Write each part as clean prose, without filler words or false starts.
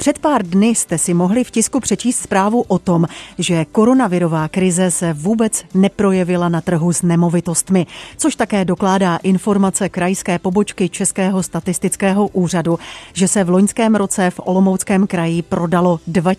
Před pár dny jste si mohli v tisku přečíst zprávu o tom, že koronavirová krize se vůbec neprojevila na trhu s nemovitostmi, což také dokládá informace krajské pobočky Českého statistického úřadu, že se v loňském roce v Olomouckém kraji prodalo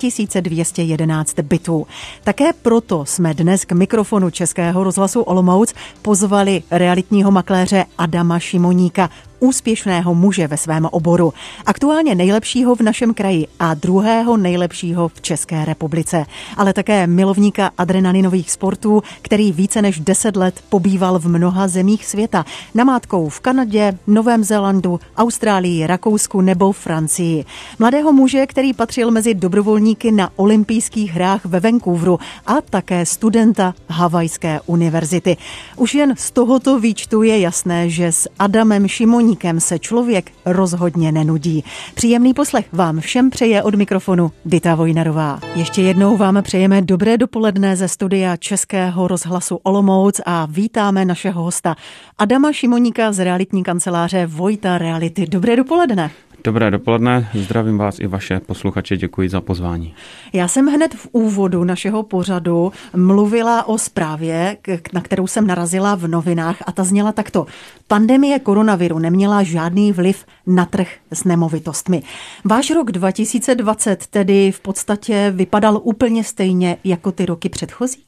2211 bytů. Také proto jsme dnes k mikrofonu Českého rozhlasu Olomouc pozvali realitního makléře Adama Šimoníka, úspěšného muže ve svém oboru, aktuálně nejlepšího v našem kraji a druhého nejlepšího v České republice, ale také milovníka adrenalinových sportů, který více než 10 let pobýval v mnoha zemích světa, namátkou v Kanadě, Novém Zélandu, Austrálii, Rakousku nebo Francii. Mladého muže, který patřil mezi dobrovolníky na olympijských hrách ve Vancouveru a také studenta Havajské univerzity. Už jen z tohoto výčtu je jasné, že s Adamem Šimoníkem se člověk rozhodně nenudí. Příjemný poslech vám všem přeje od mikrofonu Dita Vojnarová. Ještě jednou vám přejeme dobré dopoledne ze studia Českého rozhlasu Olomouc a vítáme našeho hosta Adama Šimoníka z realitní kanceláře Vojta Reality. Dobré dopoledne. Dobré dopoledne, zdravím vás i vaše posluchače, děkuji za pozvání. Já jsem hned v úvodu našeho pořadu mluvila o zprávě, na kterou jsem narazila v novinách a ta zněla takto. Pandemie koronaviru neměla žádný vliv na trh s nemovitostmi. Váš rok 2020 tedy v podstatě vypadal úplně stejně jako ty roky předchozí?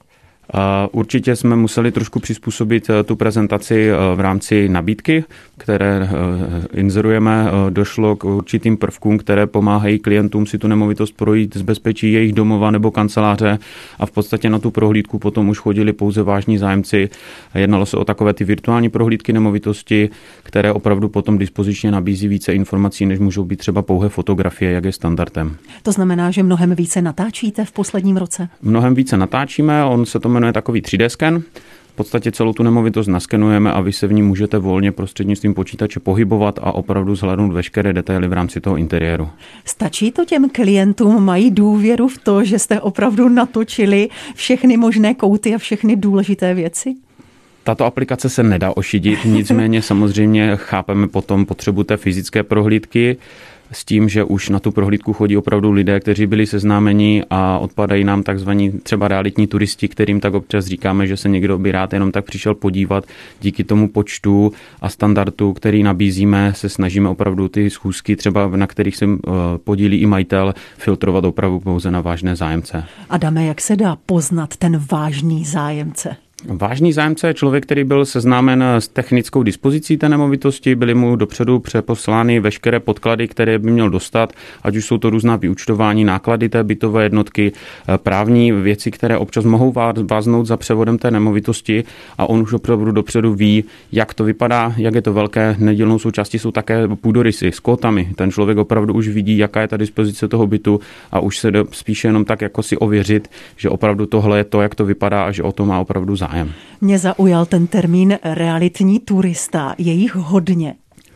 Určitě jsme museli trošku přizpůsobit tu prezentaci v rámci nabídky, které inzerujeme. Došlo k určitým prvkům, které pomáhají klientům si tu nemovitost projít z bezpečí jejich domova nebo kanceláře a v podstatě na tu prohlídku potom už chodili pouze vážní zájemci. Jednalo se o takové ty virtuální prohlídky nemovitosti, které opravdu potom dispozičně nabízí více informací, než můžou být třeba pouhé fotografie, jak je standardem. To znamená, že mnohem více natáčíte v posledním roce? Mnohem více natáčíme, on se to jmenuje takový 3D sken. V podstatě celou tu nemovitost naskenujeme a vy se v ní můžete volně prostřednictvím počítače pohybovat a opravdu zhlédnout veškeré detaily v rámci toho interiéru. Stačí to těm klientům? Mají důvěru v to, že jste opravdu natočili všechny možné kouty a všechny důležité věci? Tato aplikace se nedá ošidit, nicméně samozřejmě chápeme potom potřebu té fyzické prohlídky, s tím, že už na tu prohlídku chodí opravdu lidé, kteří byli seznámeni a odpadají nám takzvaní třeba realitní turisti, kterým tak občas říkáme, že se někdo by rád jenom tak přišel podívat. Díky tomu počtu a standardu, který nabízíme, se snažíme opravdu ty schůzky, třeba na kterých se podílí i majitel, filtrovat opravdu pouze na vážné zájemce. Adame, jak se dá poznat ten vážný zájemce? Vážný zájemce je člověk, který byl seznámen s technickou dispozicí té nemovitosti, byly mu dopředu přeposlány veškeré podklady, které by měl dostat, ať už jsou to různá vyúčtování, náklady té bytové jednotky, právní věci, které občas mohou váznout za převodem té nemovitosti a on už opravdu dopředu ví, jak to vypadá, jak je to velké. Nedílnou součástí jsou také půdorysy s kótami. Ten člověk opravdu už vidí, jaká je ta dispozice toho bytu a už se spíše jenom tak jako si ověřit, že opravdu tohle je to, jak to vypadá a že o to má opravdu zájem. Mě zaujal ten termín realitní turista. Je jich hodně.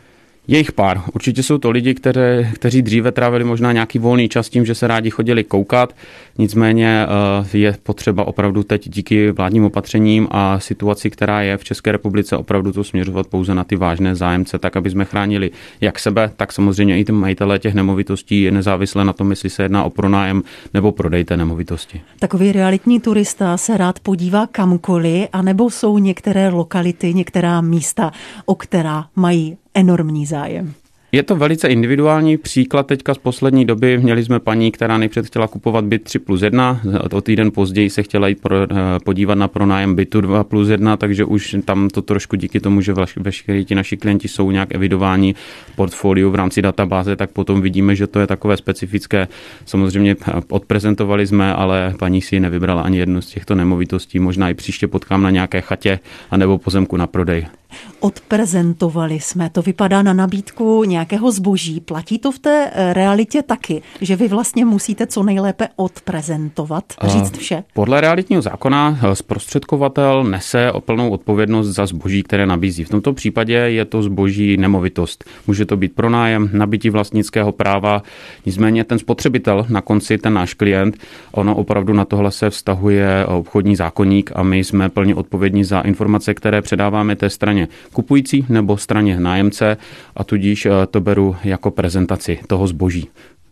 Je jich pár. Určitě jsou to lidi, kteří dříve trávili možná nějaký volný čas tím, že se rádi chodili koukat. Nicméně je potřeba opravdu teď díky vládním opatřením a situaci, která je v České republice, opravdu to směřovat pouze na ty vážné zájemce, tak aby jsme chránili jak sebe, tak samozřejmě i ty majitelé těch nemovitostí, nezávisle na tom, jestli se jedná o pronájem nebo prodej té nemovitosti. Takový realitní turista se rád podívá kamkoliv, anebo jsou některé lokality, některá místa, o která mají enormní zájem? Je to velice individuální příklad teďka z poslední doby. Měli jsme paní, která nejpřed chtěla kupovat byt 3+1, o týden později se chtěla jít podívat na pronájem bytu 2+1, takže už tam to trošku díky tomu, že veškerý ti naši klienti jsou nějak evidováni v portfoliu v rámci databáze, tak potom vidíme, že to je takové specifické. Samozřejmě odprezentovali jsme, ale paní si nevybrala ani jednu z těchto nemovitostí. Možná i příště potkám na nějaké chatě anebo pozemku na prodej. Odprezentovali jsme, to vypadá na nabídku nějakého zboží. Platí to v té realitě taky, že vy vlastně musíte co nejlépe odprezentovat, říct vše? Podle realitního zákona zprostředkovatel nese plnou odpovědnost za zboží, které nabízí. V tomto případě je to zboží nemovitost. Může to být pronájem, nabytí vlastnického práva, nicméně ten spotřebitel, na konci ten náš klient, ono opravdu na tohle se vztahuje obchodní zákoník a my jsme plně odpovědní za informace, které předáváme té straně kupující nebo straně nájemce a tudíž to beru jako prezentaci toho zboží.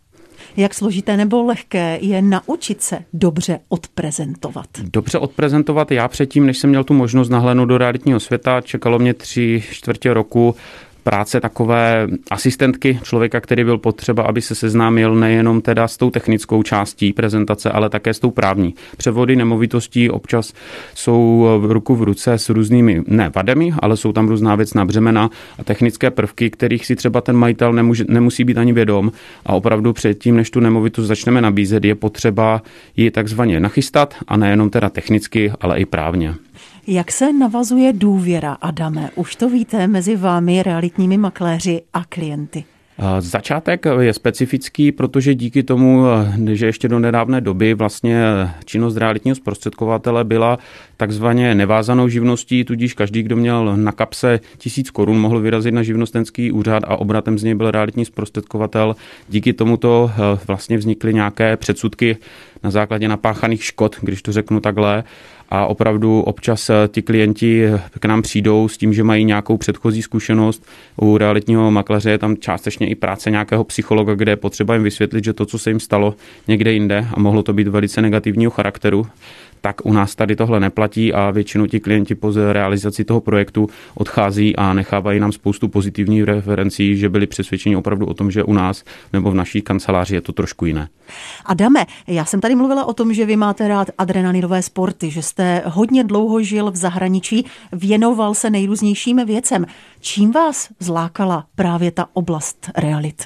Jak složité nebo lehké je naučit se dobře odprezentovat? Dobře odprezentovat, já předtím, než jsem měl tu možnost nahlédnout do realitního světa, čekalo mě 3/4 roku práce takové asistentky, člověka, který byl potřeba, aby se seznámil nejenom teda s tou technickou částí prezentace, ale také s tou právní. Převody nemovitostí občas jsou ruku v ruce s různými, ne vadami, ale jsou tam různá věcná břemena a technické prvky, kterých si třeba ten majitel nemusí být ani vědom a opravdu předtím, než tu nemovitost začneme nabízet, je potřeba ji takzvaně nachystat a nejenom teda technicky, ale i právně. Jak se navazuje důvěra, Adame? Už to víte mezi vámi, realitními makléři a klienty. Začátek je specifický, protože díky tomu, že ještě do nedávné doby vlastně činnost realitního zprostředkovatele byla takzvaně nevázanou živností, tudíž každý, kdo měl na kapse 1000 korun, mohl vyrazit na živnostenský úřad a obratem z něj byl realitní zprostředkovatel. Díky tomuto vlastně vznikly nějaké předsudky na základě napáchaných škod, když to řeknu takhle. A opravdu občas ti klienti k nám přijdou s tím, že mají nějakou předchozí zkušenost. U realitního makléře je tam částečně i práce nějakého psychologa, kde je potřeba jim vysvětlit, že to, co se jim stalo někde jinde a mohlo to být velice negativního charakteru, tak u nás tady tohle neplatí a většinou ti klienti po realizaci toho projektu odchází a nechávají nám spoustu pozitivních referencí, že byli přesvědčeni opravdu o tom, že u nás nebo v naší kanceláři je to trošku jiné. Adame, já jsem tady mluvila o tom, že vy máte rád adrenalinové sporty, že jste hodně dlouho žil v zahraničí, věnoval se nejrůznějším věcem. Čím vás zlákala právě ta oblast realit?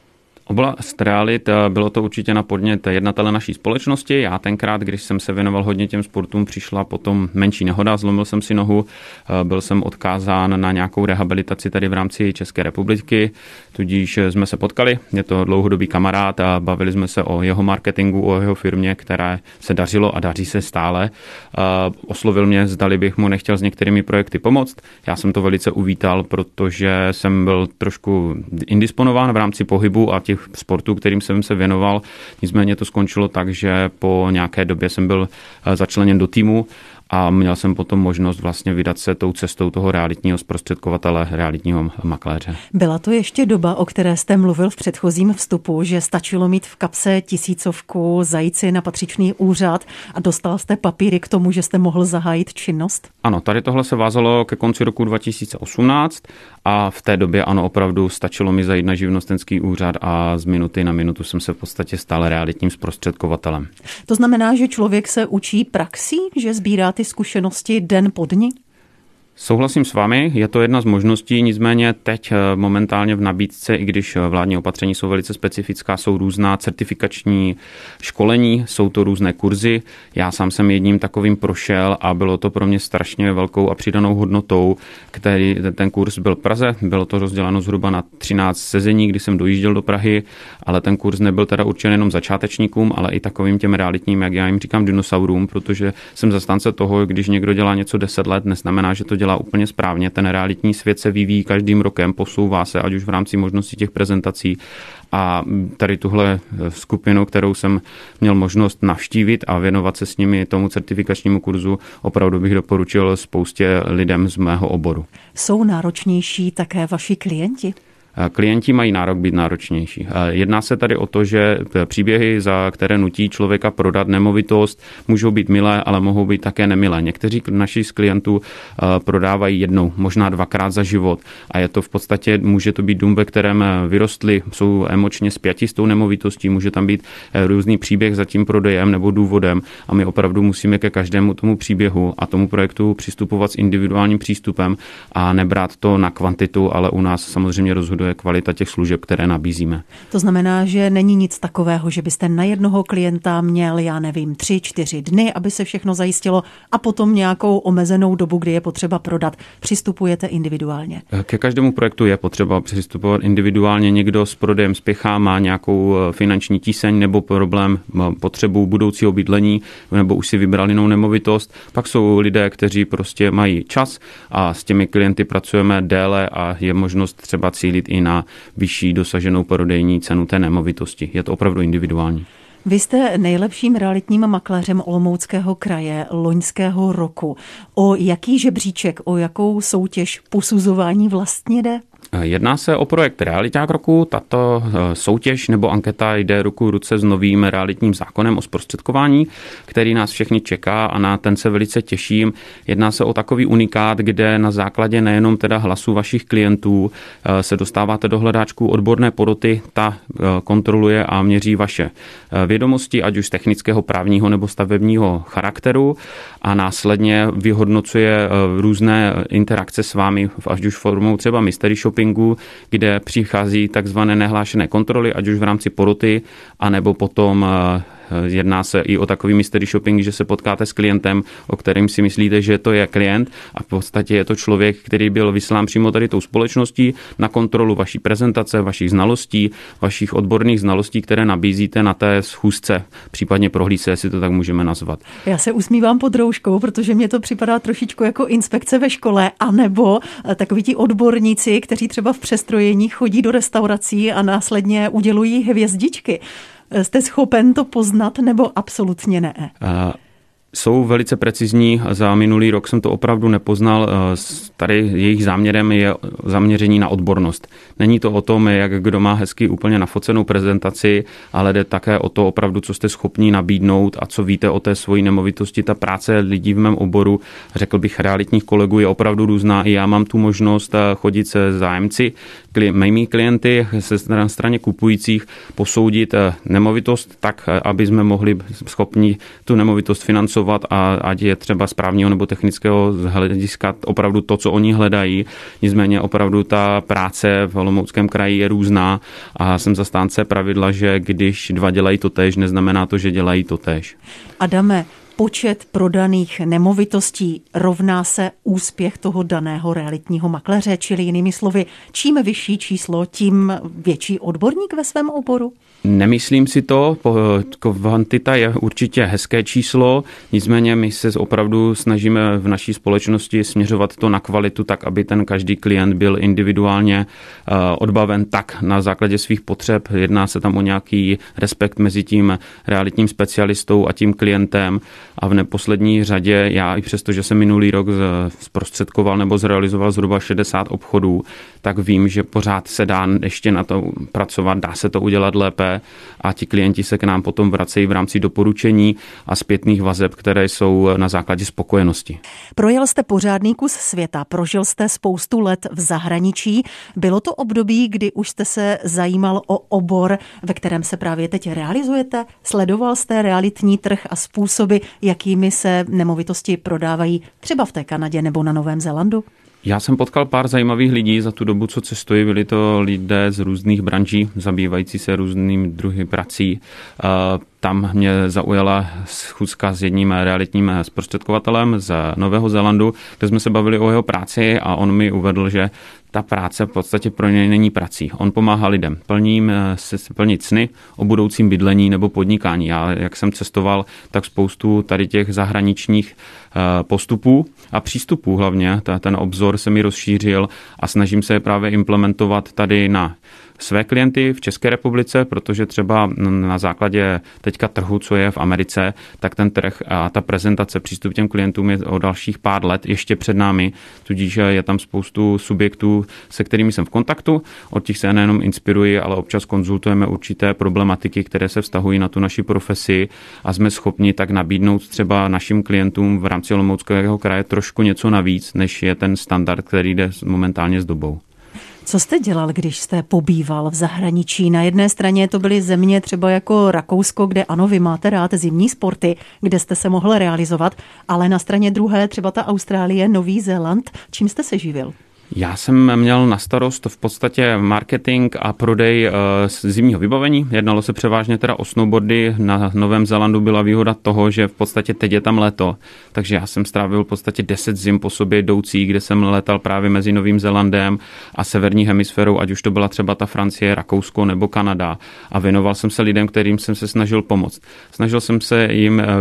Oblast realit, bylo to určitě na podnět jednatele naší společnosti. Já tenkrát, když jsem se věnoval hodně těm sportům, přišla potom menší nehoda, zlomil jsem si nohu, byl jsem odkázán na nějakou rehabilitaci tady v rámci České republiky, tudíž jsme se potkali, je to dlouhodobý kamarád a bavili jsme se o jeho marketingu, o jeho firmě, které se dařilo a daří se stále. Oslovil mě, zdali bych mu nechtěl s některými projekty pomoct. Já jsem to velice uvítal, protože jsem byl trošku indisponován v rámci pohybu a těch sportů, kterým jsem se věnoval. Nicméně to skončilo tak, že po nějaké době jsem byl začleněn do týmu a měl jsem potom možnost vlastně vydat se tou cestou toho realitního zprostředkovatele, realitního makléře. Byla to ještě doba, o které jste mluvil v předchozím vstupu, že stačilo mít v kapse 1000, zajít si na patřičný úřad a dostal jste papíry k tomu, že jste mohl zahájit činnost? Ano, tady tohle se vázalo ke konci roku 2018 a v té době ano, opravdu stačilo mi zajít na živnostenský úřad a z minuty na minutu jsem se v podstatě stal realitním zprostředkovatelem. To znamená, že člověk se učí praxí, že sbírá ty zkušenosti den po dni? Souhlasím s vámi, je to jedna z možností, nicméně teď momentálně v nabídce, i když vládní opatření jsou velice specifická, jsou různá certifikační školení, jsou to různé kurzy. Já sám jsem jedním takovým prošel a bylo to pro mě strašně velkou a přidanou hodnotou, ten kurz byl v Praze, bylo to rozděleno zhruba na 13 sezení, kdy jsem dojížděl do Prahy, ale ten kurz nebyl teda určen jenom začátečníkům, ale i takovým těm realitním, jak já jim říkám, dinosaurům, protože jsem zastánce toho, když někdo dělá něco 10 let, neznamená, že to dělá úplně správně. Ten realitní svět se vyvíjí každým rokem, posouvá se, ať už v rámci možností těch prezentací. A tady tuhle skupinu, kterou jsem měl možnost navštívit a věnovat se s nimi tomu certifikačnímu kurzu, opravdu bych doporučil spoustě lidem z mého oboru. Jsou náročnější také vaši klienti? Klienti mají nárok být náročnější. Jedná se tady o to, že příběhy, za které nutí člověka prodat nemovitost, můžou být milé, ale mohou být také nemilé. Někteří naši z klientů prodávají jednou, možná 2krát za život a je to v podstatě, může to být dům, ve kterém vyrostli, jsou emočně spjati s tou nemovitostí, může tam být různý příběh za tím prodejem nebo důvodem a my opravdu musíme ke každému tomu příběhu a tomu projektu přistupovat s individuálním přístupem a nebrát to na kvantitu, ale u nás samozřejmě rozhoduje kvalita těch služeb, které nabízíme. To znamená, že není nic takového, že byste na jednoho klienta měl, 3-4 dny, aby se všechno zajistilo a potom nějakou omezenou dobu, kdy je potřeba prodat. Přistupujete individuálně? Ke každému projektu je potřeba přistupovat individuálně. Někdo s prodejem spěchá, má nějakou finanční tíseň nebo problém, potřebu budoucího bydlení, nebo už si vybral jinou nemovitost. Pak jsou lidé, kteří prostě mají čas a s těmi klienty pracujeme déle a je možnost třeba cílit i na vyšší dosaženou prodejní cenu té nemovitosti. Je to opravdu individuální. Vy jste nejlepším realitním makléřem Olomouckého kraje loňského roku. O jaký žebříček, o jakou soutěž posuzování vlastně jde? Jedná se o projekt Realiťák roku. Tato soutěž nebo anketa jde ruku v ruce s novým realitním zákonem o zprostředkování, který nás všechny čeká a na ten se velice těším. Jedná se o takový unikát, kde na základě nejenom teda hlasu vašich klientů se dostáváte do hledáčku odborné poroty, ta kontroluje a měří vaše vědomosti, ať už z technického, právního nebo stavebního charakteru a následně vyhodnocuje různé interakce s vámi, ať už formou třeba mystery shoppingu, kde přichází takzvané nehlášené kontroly, ať už v rámci poroty, anebo potom jedná se i o takový mystery shopping, že se potkáte s klientem, o kterém si myslíte, že to je klient a v podstatě je to člověk, který byl vyslán přímo tady tou společností na kontrolu vaší prezentace, vašich znalostí, vašich odborných znalostí, které nabízíte na té schůzce, případně prohlídce, jestli to tak můžeme nazvat. Já se usmívám pod rouškou, protože mně to připadá trošičku jako inspekce ve škole, anebo takoví ti odborníci, kteří třeba v přestrojení chodí do restaurací a následně udělují hvězdičky. Jste schopen to poznat nebo absolutně ne? Jsou velice precizní. Za minulý rok jsem to opravdu nepoznal. Tady jejich záměrem je zaměření na odbornost. Není to o tom, jak kdo má hezky úplně nafocenou prezentaci, ale jde také o to opravdu, co jste schopni nabídnout a co víte o té svojí nemovitosti. Ta práce lidí v mém oboru, řekl bych, realitních kolegů je opravdu různá. I já mám tu možnost chodit se zájemci, mými klienty, se straně kupujících, posoudit nemovitost tak, aby jsme mohli schopni tu nemovitost financovat a ať je třeba z právního nebo technického hlediska opravdu to, co oni hledají. Nicméně opravdu ta práce v Olomouckém kraji je různá a jsem zastánce pravidla, že když dva dělají totéž, neznamená to, že dělají totéž. Adame, počet prodaných nemovitostí rovná se úspěch toho daného realitního makléře, čili jinými slovy, čím vyšší číslo, tím větší odborník ve svém oboru? Nemyslím si to, kvantita je určitě hezké číslo, nicméně my se opravdu snažíme v naší společnosti směřovat to na kvalitu tak, aby ten každý klient byl individuálně odbaven tak na základě svých potřeb. Jedná se tam o nějaký respekt mezi tím realitním specialistou a tím klientem a v neposlední řadě já i přesto, že jsem minulý rok zprostředkoval nebo zrealizoval zhruba 60 obchodů, tak vím, že pořád se dá ještě na to pracovat, dá se to udělat lépe a ti klienti se k nám potom vracejí v rámci doporučení a zpětných vazeb, které jsou na základě spokojenosti. Projel jste pořádný kus světa, prožil jste spoustu let v zahraničí. Bylo to období, kdy už jste se zajímal o obor, ve kterém se právě teď realizujete? Sledoval jste realitní trh a způsoby, jakými se nemovitosti prodávají třeba v té Kanadě nebo na Novém Zélandu? Já jsem potkal pár zajímavých lidí za tu dobu, co cestuji. Byli to lidé z různých branží, zabývající se různými druhy prací. Tam mě zaujala schůzka s jedním realitním zprostředkovatelem z Nového Zélandu, kde jsme se bavili o jeho práci a on mi uvedl, že ta práce v podstatě pro něj není prací. On pomáhá lidem, plnit sny o budoucím bydlení nebo podnikání. Já, jak jsem cestoval, tak spoustu tady těch zahraničních postupů a přístupů hlavně. Ten obzor se mi rozšířil a snažím se je právě implementovat tady na své klienty v České republice, protože třeba na základě teďka trhu, co je v Americe, tak ten trh a ta prezentace, přístup těm klientům je o dalších pár let ještě před námi, tudíž je tam spoustu subjektů, se kterými jsem v kontaktu, od těch se nejenom inspiruji, ale občas konzultujeme určité problematiky, které se vztahují na tu naši profesi a jsme schopni tak nabídnout třeba našim klientům v rámci Olomouckého kraje trošku něco navíc, než je ten standard, který jde momentálně s dobou. Co jste dělal, když jste pobýval v zahraničí? Na jedné straně to byly země třeba jako Rakousko, kde ano, vy máte rád zimní sporty, kde jste se mohl realizovat, ale na straně druhé třeba ta Austrálie, Nový Zéland. Čím jste se živil? Já jsem měl na starost v podstatě marketing a prodej zimního vybavení. Jednalo se převážně teda o snowboardy. Na Novém Zélandu byla výhoda toho, že v podstatě teď je tam léto. Takže já jsem strávil v podstatě 10 zim po sobě jdoucí, kde jsem letal právě mezi Novým Zélandem a severní hemisférou, ať už to byla třeba ta Francie, Rakousko nebo Kanada. A věnoval jsem se lidem, kterým jsem se snažil pomoct. Snažil jsem se jim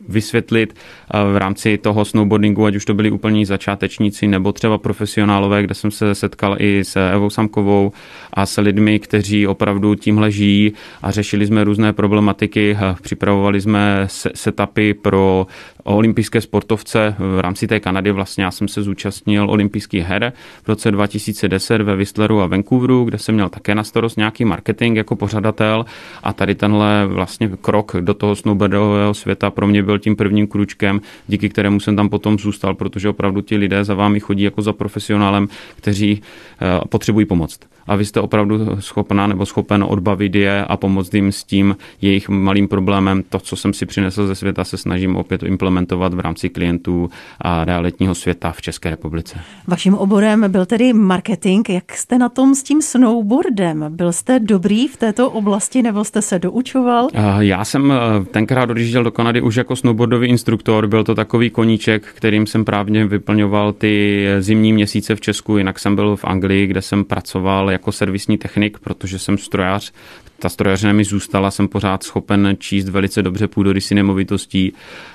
vysvětlit v rámci toho snowboardingu, ať už to byli úplní začátečníci nebo třeba profesionálové, kde jsem se setkal i s Evou Samkovou a s lidmi, kteří opravdu tímhle žijí a řešili jsme různé problematiky, připravovali jsme setupy pro olympijské sportovce v rámci té Kanady. Vlastně já jsem se zúčastnil olympijských her v roce 2010 ve Whistleru a Vancouveru, kde jsem měl také na starost nějaký marketing jako pořadatel a tady tenhle vlastně krok do toho snowboardového světa pro mě byl tím prvním kručkem, díky kterému jsem tam potom zůstal, protože opravdu ti lidé za vámi chodí jako za profesionálem, kteří potřebují pomoct. A vy jste opravdu schopná nebo schopen odbavit je a pomoct jim s tím jejich malým problémem. To, co jsem si přinesl ze světa, se snažím opět implementovat v rámci klientů a realitního světa v České republice. Vaším oborem byl tedy marketing. Jak jste na tom s tím snowboardem? Byl jste dobrý v této oblasti nebo jste se doučoval? Já jsem tenkrát odjížděl do Kanady už jako snowboardový instruktor. Byl to takový koníček, kterým jsem právě vyplňoval ty zimní měsíce v Česku. Jinak jsem byl v Anglii, kde jsem pracoval jako servisní technik, protože jsem strojař. Ta strojařina mi zůstala, jsem pořád schopen číst velice dobře půdorysy nemovitostí.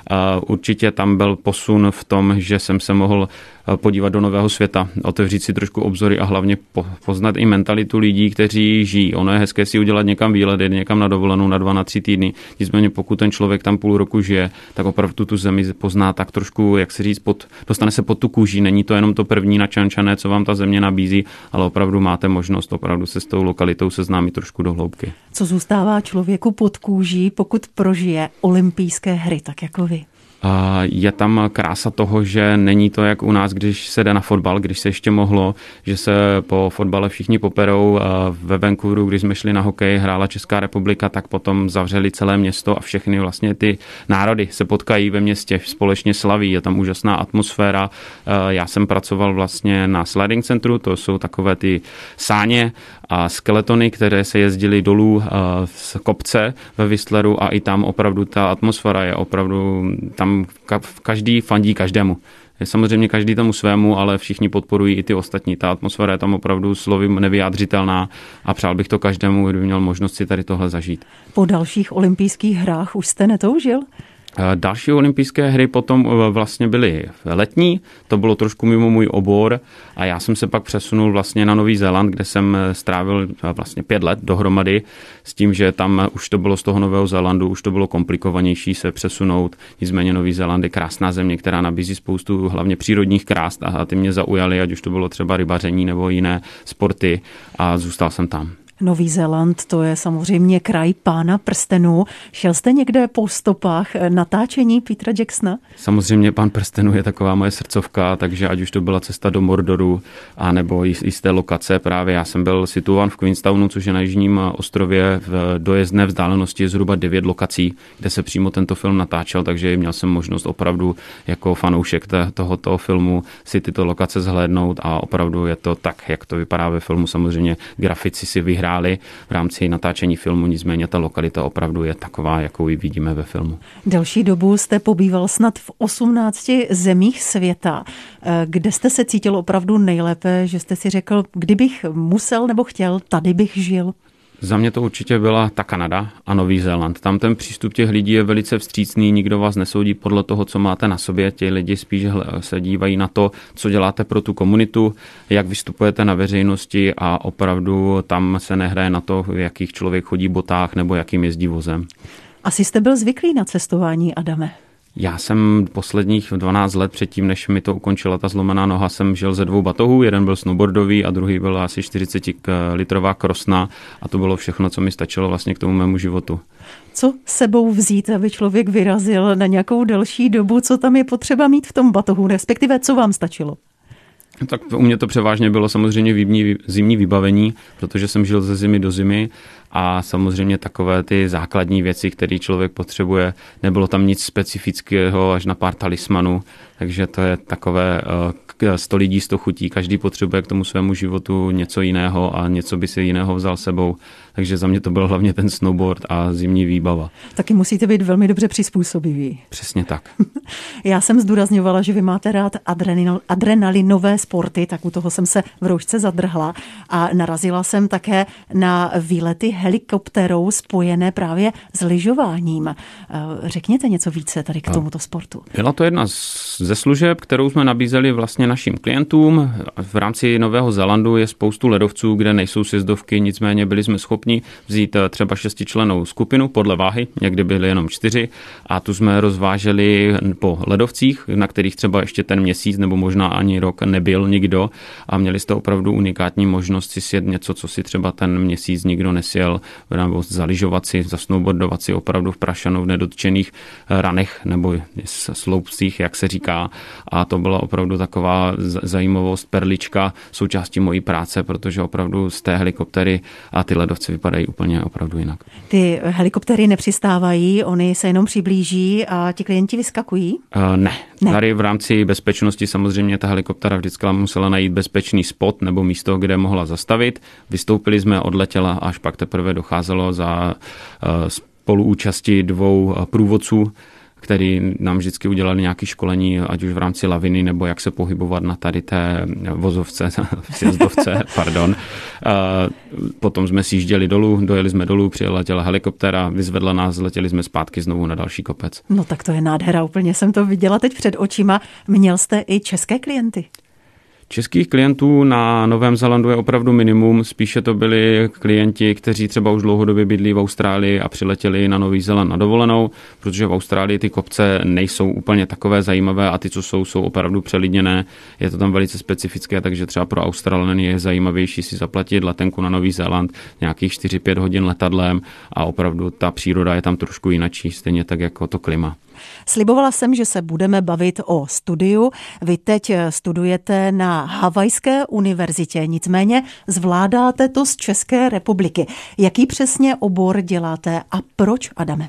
Určitě tam byl posun v tom, že jsem se mohl podívat do nového světa, otevřít si trošku obzory a hlavně poznat i mentalitu lidí, kteří žijí. Ono je hezké si udělat někam výlet, jít někam na dovolenou na 2, na 3 týdny. Nicméně pokud ten člověk tam půl roku žije, tak opravdu tu zemi pozná tak trošku, jak se říct, dostane se pod tu kůži. Není to jenom to první načančané, co vám ta země nabízí, ale opravdu máte možnost opravdu se s tou lokalitou seznámit trošku do hloubky. Co zůstává člověku pod kůží, pokud prožije olympijské hry, tak jako vy? Je tam krása toho, že není to jak u nás, když se jde na fotbal, když se ještě mohlo, že se po fotbale všichni poperou. Ve Vancouveru, když jsme šli na hokej, hrála Česká republika, tak potom zavřeli celé město a všechny vlastně ty národy se potkají ve městě, společně slaví, je tam úžasná atmosféra. Já jsem pracoval vlastně na sliding centru, to jsou takové ty sáně a skeletony, které se jezdily dolů z kopce ve Whistleru a i tam opravdu ta atmosféra je opravdu, tam každý fandí každému. Je samozřejmě každý tomu svému, ale všichni podporují i ty ostatní. Ta atmosféra je tam opravdu slovy nevyjádřitelná a přál bych to každému, kdyby měl možnost si tady tohle zažít. Po dalších olympijských hrách už jste netoužil? Další olympijské hry potom vlastně byly letní, to bylo trošku mimo můj obor a já jsem se pak přesunul vlastně na Nový Zéland, kde jsem strávil vlastně 5 let dohromady s tím, že tam už to bylo z toho Nového Zélandu, už to bylo komplikovanější se přesunout. Nicméně Nový Zéland je krásná země, která nabízí spoustu hlavně přírodních krás a ty mě zaujaly, ať už to bylo třeba rybaření nebo jiné sporty a zůstal jsem tam. Nový Zéland, to je samozřejmě kraj Pána prstenů. Šel jste někde po stopách natáčení Petera Jacksona? Samozřejmě Pán prstenů je taková moje srdcovka, takže ať už to byla cesta do Mordoru, anebo jisté lokace. Právě já jsem byl situován v Queenstownu, což je na jižním ostrově. V dojezdné vzdálenosti je zhruba 9 lokací, kde se přímo tento film natáčel, takže měl jsem možnost opravdu jako fanoušek tohoto filmu si tyto lokace zhlédnout a opravdu je to tak, jak to vypadá ve filmu. Samozřejmě grafici si vyhráli v rámci natáčení filmu, nicméně ta lokalita opravdu je taková, jakou ji vidíme ve filmu. Delší dobu jste pobýval snad v 18 zemích světa. Kde jste se cítil opravdu nejlépe, že jste si řekl, kdybych musel nebo chtěl, tady bych žil? Za mě to určitě byla ta Kanada a Nový Zéland. Tam ten přístup těch lidí je velice vstřícný, nikdo vás nesoudí podle toho, co máte na sobě. Ti lidi spíš se dívají na to, co děláte pro tu komunitu, jak vystupujete na veřejnosti a opravdu tam se nehraje na to, v jakých člověk chodí botách nebo jakým jezdí vozem. Asi jste byl zvyklý na cestování, Adame. Já jsem posledních 12 let předtím, než mi to ukončila ta zlomená noha, jsem žil ze 2 batohů. Jeden byl snowboardový a druhý byl asi 40litrová krosna a to bylo všechno, co mi stačilo vlastně k tomu mému životu. Co sebou vzít, aby člověk vyrazil na nějakou delší dobu? Co tam je potřeba mít v tom batohu, respektive co vám stačilo? Tak u mě to převážně bylo samozřejmě zimní vybavení, protože jsem žil ze zimy do zimy a samozřejmě takové ty základní věci, které člověk potřebuje. Nebylo tam nic specifického až na pár talismanů, takže to je takové 100 lidí 100 chutí. Každý potřebuje k tomu svému životu něco jiného a něco by si jiného vzal sebou. Takže za mě to byl hlavně ten snowboard a zimní výbava. Taky musíte být velmi dobře přizpůsobiví. Přesně tak. Já jsem zdůrazňovala, že vy máte rád adrenalinové sporty, tak u toho jsem se v roušce zadrhla a narazila jsem také na výlety helikopterou spojené právě s lyžováním. Řekněte něco více tady k tomuto sportu. Byla to jedna ze služeb, kterou jsme nabízeli vlastně našim klientům. V rámci Nového Zélandu je spoustu ledovců, kde nejsou sjezdovky, nicméně byli jsme schopni vzít třeba 6člennou skupinu podle váhy, někdy byly jenom 4 a tu jsme rozváželi po ledovcích, na kterých třeba ještě ten měsíc nebo možná ani rok nebyl nikdo a měli jste opravdu unikátní možnost si sjet něco, co si třeba ten měsíc nikdo nesjel, nebo zalyžovat si, zasnowboardovat si opravdu v prašanu v nedotčených ranech nebo sloupcích, jak se říká. A to byla opravdu taková zajímavost, perlička součástí mojí práce, protože opravdu z té helikoptery a ty ledovce vypadají úplně opravdu jinak. Ty helikoptery nepřistávají, oni se jenom přiblíží a ti klienti vyskakují? Ne. Tady v rámci bezpečnosti samozřejmě ta helikoptera vždycky musela najít bezpečný spot nebo místo, kde mohla zastavit. Vystoupili jsme, odletěla, až pak teprve docházelo za spoluúčasti 2 průvodců, který nám vždycky udělali nějaké školení, ať už v rámci laviny, nebo jak se pohybovat na tady té vozovce, sjezdovce, pardon. Potom jsme sjížděli dolů, dojeli jsme dolů, přiletěla helikoptéra, vyzvedla nás, letěli jsme zpátky znovu na další kopec. No tak to je nádhera, úplně jsem to viděla teď před očima. Měl jste i české klienty? Českých klientů na Novém Zélandu je opravdu minimum, spíše to byli klienti, kteří třeba už dlouhodobě bydlí v Austrálii a přiletěli na Nový Zéland na dovolenou, protože v Austrálii ty kopce nejsou úplně takové zajímavé a ty, co jsou opravdu přelidněné. Je to tam velice specifické, takže třeba pro Australany je zajímavější si zaplatit letenku na Nový Zéland nějakých 4-5 hodin letadlem a opravdu ta příroda je tam trošku jinačí, stejně tak jako to klima. Slibovala jsem, že se budeme bavit o studiu. Vy teď studujete na Havajské univerzitě, nicméně zvládáte to z České republiky. Jaký přesně obor děláte a proč, Adame?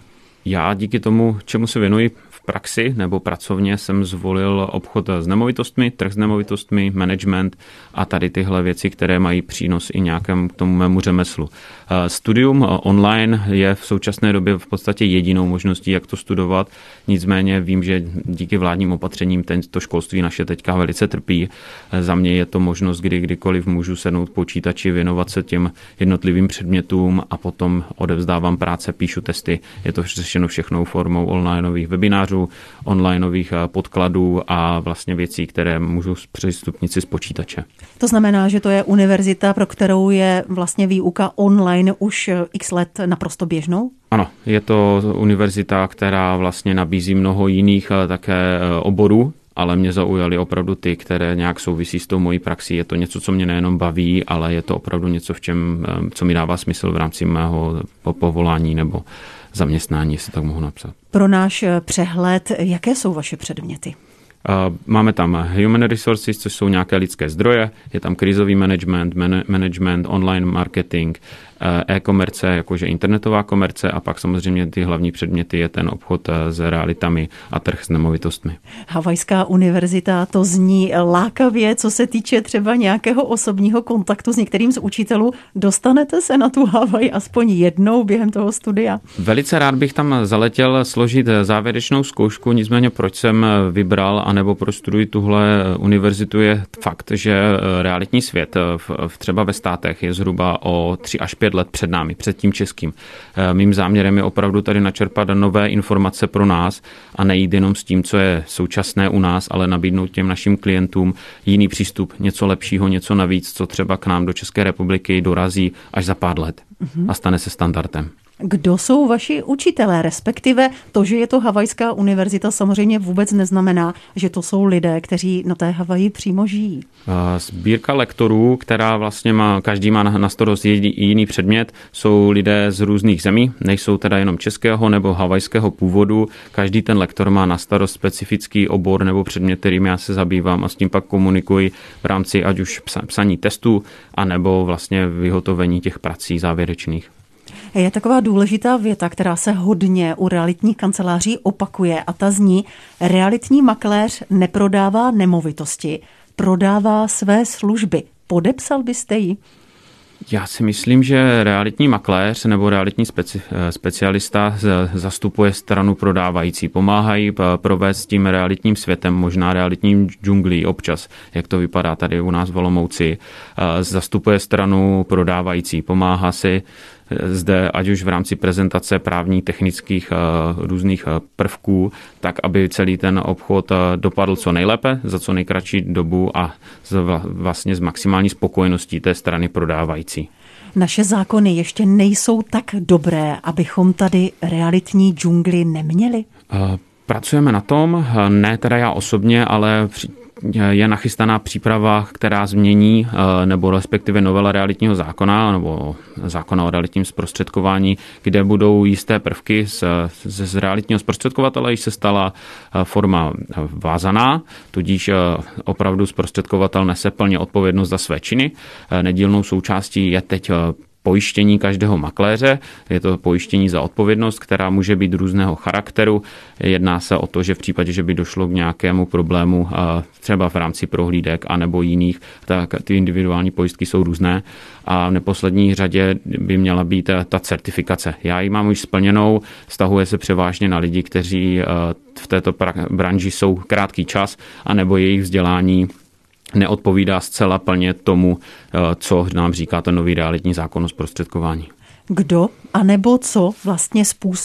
Já díky tomu, čemu se věnuji v praxi nebo pracovně, jsem zvolil obchod s nemovitostmi, trh s nemovitostmi, management a tady tyhle věci, které mají přínos i nějakém k tomu mému řemeslu. Studium online je v současné době v podstatě jedinou možností, jak to studovat. Nicméně vím, že díky vládním opatřením to školství naše teďka velice trpí. Za mě je to možnost, kdy kdykoliv můžu sednout k počítači, věnovat se těm jednotlivým předmětům a potom odevzdávám práce, píšu testy. Je to řešeno všechnou formou onlineových webinářů, onlineových podkladů a vlastně věcí, které můžu přistupnit si z počítače. To znamená, že to je univerzita, pro kterou je vlastně výuka online už x let naprosto běžnou? Ano, je to univerzita, která vlastně nabízí mnoho jiných také oborů, ale mě zaujaly opravdu ty, které nějak souvisí s tou mojí praxí. Je to něco, co mě nejenom baví, ale je to opravdu něco, co mi dává smysl v rámci mého povolání nebo zaměstnání, jestli tak mohu napsat. Pro náš přehled, jaké jsou vaše předměty? Máme tam human resources, což jsou nějaké lidské zdroje, je tam krizový management, online marketing, e-komerce, jakože internetová komerce a pak samozřejmě ty hlavní předměty je ten obchod s realitami a trh s nemovitostmi. Havajská univerzita, to zní lákavě, co se týče třeba nějakého osobního kontaktu s některým z učitelů. Dostanete se na tu Havaj aspoň jednou během toho studia? Velice rád bych tam zaletěl složit závěrečnou zkoušku, nicméně proč jsem vybral anebo proč studuji tuhle univerzitu je fakt, že realitní svět třeba ve státech je zhruba o 3 až 5 let před námi, před tím českým. Mým záměrem je opravdu tady načerpat nové informace pro nás a nejít jenom s tím, co je současné u nás, ale nabídnout těm našim klientům jiný přístup, něco lepšího, něco navíc, co třeba k nám do České republiky dorazí až za pár let a stane se standardem. Kdo jsou vaši učitelé, respektive to, že je to Havajská univerzita, samozřejmě vůbec neznamená, že to jsou lidé, kteří na té Havaji přímo žijí. Sbírka lektorů, která vlastně každý má na starost jiný předmět, jsou lidé z různých zemí, nejsou teda jenom českého nebo havajského původu. Každý ten lektor má na starost specifický obor nebo předmět, kterým já se zabývám a s tím pak komunikuji v rámci ať už psaní testů, anebo vlastně vyhotovení těch prací závěrečných. Je taková důležitá věta, která se hodně u realitních kanceláří opakuje a ta zní: realitní makléř neprodává nemovitosti, prodává své služby. Podepsal byste ji? Já si myslím, že realitní makléř nebo realitní specialista zastupuje stranu prodávající. Pomáhají provést tím realitním světem, možná realitním džunglí občas, jak to vypadá tady u nás v Olomouci. Zastupuje stranu prodávající, pomáhá si zde, ať už v rámci prezentace právních, technických různých prvků, tak aby celý ten obchod dopadl co nejlépe, za co nejkratší dobu a vlastně s maximální spokojeností té strany prodávající. Naše zákony ještě nejsou tak dobré, abychom tady realitní džungli neměli? Pracujeme na tom, ne teda já osobně, ale je nachystaná příprava, která změní, nebo respektive novela realitního zákona, nebo zákona o realitním zprostředkování, kde budou jisté prvky z realitního zprostředkovatele, již se stala forma vázaná, tudíž opravdu zprostředkovatel nese plně odpovědnost za své činy. Nedílnou součástí je teď pojištění každého makléře. Je to pojištění za odpovědnost, která může být různého charakteru. Jedná se o to, že v případě, že by došlo k nějakému problému třeba v rámci prohlídek anebo jiných, tak ty individuální pojistky jsou různé. A v neposlední řadě by měla být ta certifikace. Já ji mám už splněnou, vztahuje se převážně na lidi, kteří v této branži jsou krátký čas, anebo jejich vzdělání neodpovídá zcela plně tomu, co nám říká ten nový realitní zákon o zprostředkování. Kdo anebo co vlastně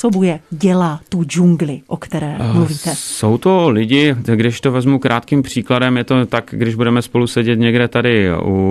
dělá tu džungli, o které mluvíte? Jsou to lidi, když to vezmu krátkým příkladem, je to tak, když budeme spolu sedět někde tady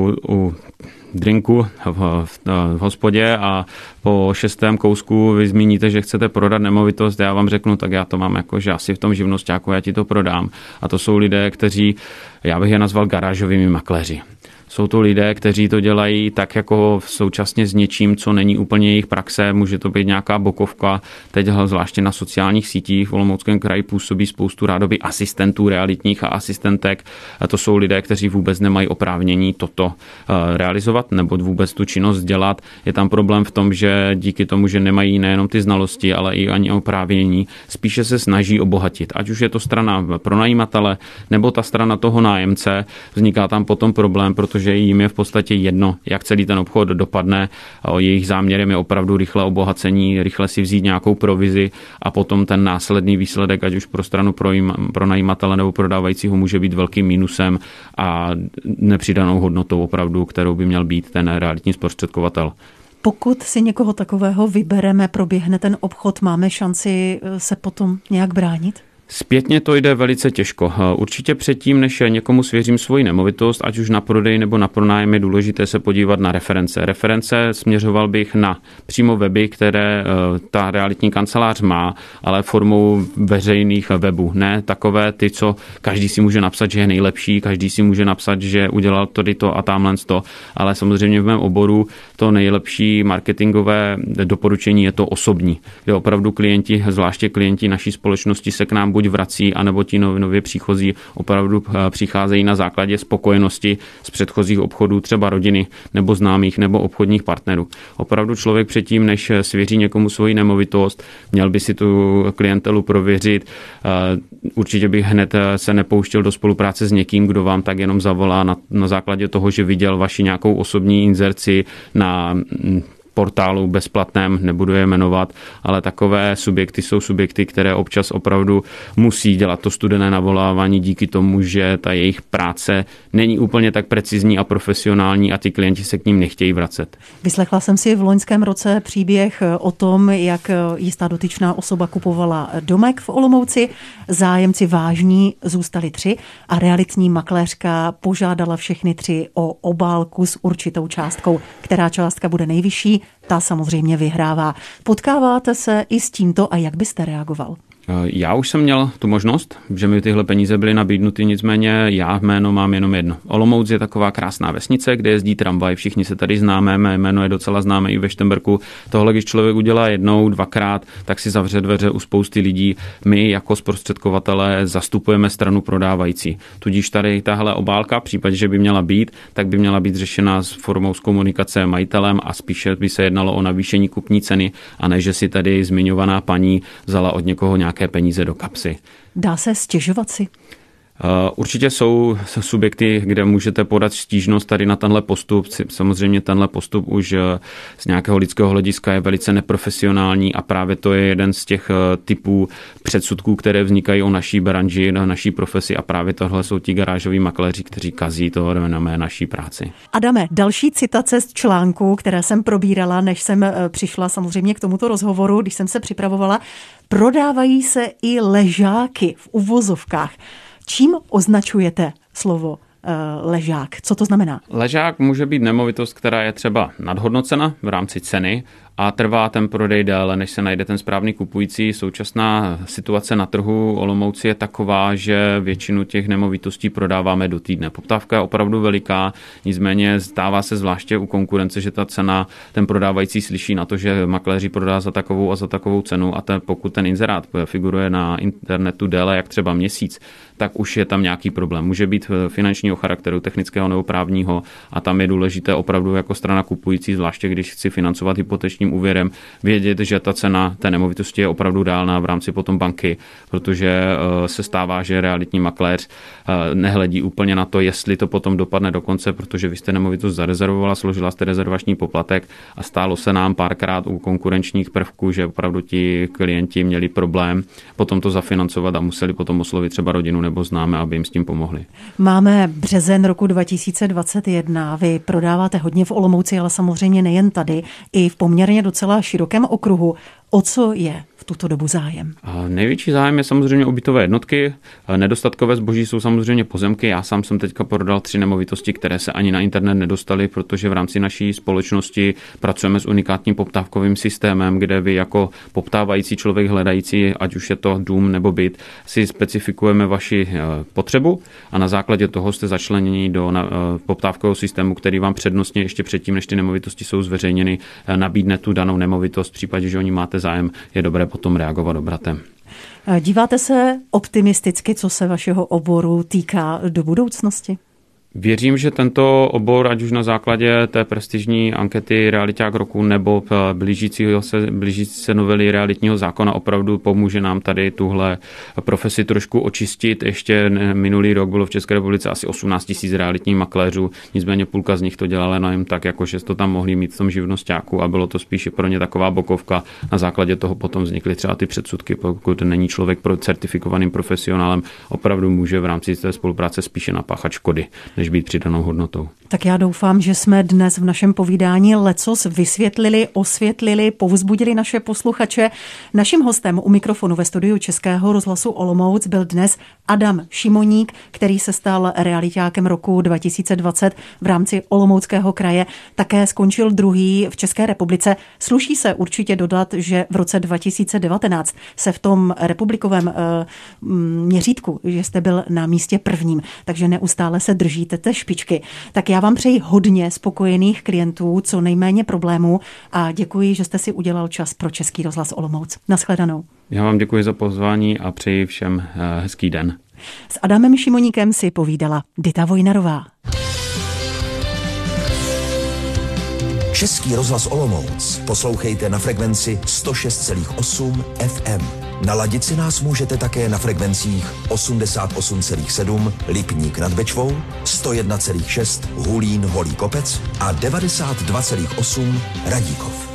u drinku v hospodě a po 6. kousku vy zmíníte, že chcete prodat nemovitost, já vám řeknu, tak já to mám jako, že asi v tom živnosťáku já ti to prodám. A to jsou lidé, kteří, já bych je nazval garážovými makléři. Jsou to lidé, kteří to dělají tak jako současně s něčím, co není úplně jejich praxe, může to být nějaká bokovka. Teď zvláště na sociálních sítích v Olomouckém kraji působí spoustu rádoby asistentů realitních a asistentek. A to jsou lidé, kteří vůbec nemají oprávnění toto realizovat nebo vůbec tu činnost dělat. Je tam problém v tom, že díky tomu, že nemají nejenom ty znalosti, ale i ani oprávnění, spíše se snaží obohatit. Ať už je to strana pronajímatele nebo ta strana toho nájemce, vzniká tam potom problém, protože jim je v podstatě jedno, jak celý ten obchod dopadne. Jejich záměrem je opravdu rychlé obohacení, rychle si vzít nějakou provizi a potom ten následný výsledek, ať už pro stranu pronajímatele nebo prodávajícího, může být velkým mínusem a nepřidanou hodnotou opravdu, kterou by měl být ten realitní zprostředkovatel. Pokud si někoho takového vybereme, proběhne ten obchod, máme šanci se potom nějak bránit? Zpětně to jde velice těžko. Určitě předtím, než někomu svěřím svoji nemovitost, ať už na prodej nebo na pronájem, je důležité se podívat na reference. Reference směřoval bych na přímo weby, které ta realitní kancelář má, ale formou veřejných webů. Ne takové ty, co každý si může napsat, že je nejlepší, každý si může napsat, že udělal to a tamhle to, ale samozřejmě v mém oboru to nejlepší marketingové doporučení je to osobní, kde opravdu klienti, zvláště klienti naší společnosti se k nám buď vrací, anebo ti nově příchozí opravdu přicházejí na základě spokojenosti z předchozích obchodů, třeba rodiny nebo známých nebo obchodních partnerů. Opravdu člověk předtím, než svěří někomu svoji nemovitost, měl by si tu klientelu prověřit. Určitě bych hned se nepouštěl do spolupráce s někým, kdo vám tak jenom zavolá na základě toho, že viděl vaši nějakou osobní inzerci na portálu bezplatném, nebudu je jmenovat, ale takové subjekty jsou subjekty, které občas opravdu musí dělat to studené navolávání díky tomu, že ta jejich práce není úplně tak precizní a profesionální a ty klienti se k ním nechtějí vracet. Vyslechla jsem si v loňském roce příběh o tom, jak jistá dotyčná osoba kupovala domek v Olomouci, zájemci vážní zůstali 3 a realitní makléřka požádala všechny 3 o obálku s určitou částkou. Která částka bude nejvyšší, ta samozřejmě vyhrává. Potkáváte se i s tímto a jak byste reagoval? Já už jsem měl tu možnost, že mi tyhle peníze byly nabídnuty, nicméně já jméno mám jenom jedno. Olomouc je taková krásná vesnice, kde jezdí tramvaj, všichni se tady známe, mé jméno je docela známé i ve Šternberku. Tohle, když člověk udělá jednou, 2krát, tak si zavře dveře u spousty lidí. My jako zprostředkovatelé zastupujeme stranu prodávající. Tudíž tady tahle obálka, v případě, že by měla být, tak by měla být řešena s formou z komunikace majitelem a spíše by se jednalo o navýšení kupní ceny a ne, že si tady zmiňovaná paní vzala od někoho nějaké peníze do kapsy. Dá se stěžovat si? Určitě jsou subjekty, kde můžete podat stížnost tady na tenhle postup. Samozřejmě tenhle postup už z nějakého lidského hlediska je velice neprofesionální a právě to je jeden z těch typů předsudků, které vznikají o naší branži, na naší profesi a právě tohle jsou ti garážoví makléři, kteří kazí to na naší práci. Adame, další citace z článku, které jsem probírala, než jsem přišla samozřejmě k tomuto rozhovoru, když jsem se připravovala. Prodávají se i ležáky v uvozovkách. Čím označujete slovo ležák? Co to znamená? Ležák může být nemovitost, která je třeba nadhodnocena v rámci ceny a trvá ten prodej déle, než se najde ten správný kupující. Současná situace na trhu Olomouci je taková, že většinu těch nemovitostí prodáváme do týdne. Poptávka je opravdu veliká, nicméně stává se zvláště u konkurence, že ta cena, ten prodávající slyší na to, že makléři prodá za takovou a za takovou cenu a pokud ten inzerát figuruje na internetu déle jak třeba měsíc, tak už je tam nějaký problém. Může být finančního charakteru, technického nebo právního a tam je důležité opravdu jako strana kupující, zvláště když chci financovat hypotečním úvěrem, vědět, že ta cena té nemovitosti je opravdu reálná v rámci potom banky, protože se stává, že realitní makléř nehledí úplně na to, jestli to potom dopadne do konce, protože vy jste nemovitost zarezervovala, složila jste rezervační poplatek a stálo se nám párkrát u konkurenčních prvků, že opravdu ti klienti měli problém potom to zafinancovat a museli potom oslovit třeba rodinu nebo známe, aby jim s tím pomohli. Máme březen roku 2021. Vy prodáváte hodně v Olomouci, ale samozřejmě nejen tady, i v poměrně docela širokém okruhu. O co je v tuto dobu zájem? Největší zájem je samozřejmě o bytové jednotky. Nedostatkové zboží jsou samozřejmě pozemky. Já sám jsem teďka prodal 3 nemovitosti, které se ani na internet nedostaly, protože v rámci naší společnosti pracujeme s unikátním poptávkovým systémem, kde vy jako poptávající člověk hledající, ať už je to dům nebo byt, si specifikujeme vaši potřebu a na základě toho jste začleněni do poptávkového systému, který vám přednostně ještě předtím, než ty nemovitosti jsou zveřejněny, nabídne tu danou nemovitost. V případě, že o ní máte zájem, je dobré potom reagovat obratem. Díváte se optimisticky, co se vašeho oboru týká do budoucnosti? Věřím, že obor, ať už na základě té prestižní ankety Realiťák roku nebo blížící se novely realitního zákona opravdu pomůže nám tady tuhle profesi trošku očistit. Ještě minulý rok bylo v České republice asi 18 000 realitních makléřů, nicméně půlka z nich to dělala jenom tak, jakože to tam mohli mít v tom živnosťáku a bylo to spíše pro ně taková bokovka. Na základě toho potom vznikly třeba ty předsudky, pokud není člověk certifikovaným profesionálem, opravdu může v rámci té spolupráce spíše napáchat škody, než být přidanou hodnotou. Tak já doufám, že jsme dnes v našem povídání lecos vysvětlili, osvětlili, povzbudili naše posluchače. Naším hostem u mikrofonu ve studiu Českého rozhlasu Olomouc byl dnes Adam Šimoník, který se stal realiťákem roku 2020 v rámci Olomouckého kraje. Také skončil druhý v České republice. Sluší se určitě dodat, že v roce 2019 se v tom republikovém měřítku, že jste byl na místě prvním, takže neustále se držíte té špičky. Tak já vám přeji hodně spokojených klientů, co nejméně problémů a děkuji, že jste si udělal čas pro Český rozhlas Olomouc. Naschledanou. Já vám děkuji za pozvání a přeji všem hezký den. S Adamem Šimoníkem si povídala Dita Vojnarová. Český rozhlas Olomouc poslouchejte na frekvenci 106,8 FM. Naladit si nás můžete také na frekvencích 88,7 Lipník nad Bečvou, 101,6 Hulín Holý Kopec a 92,8 Radíkov.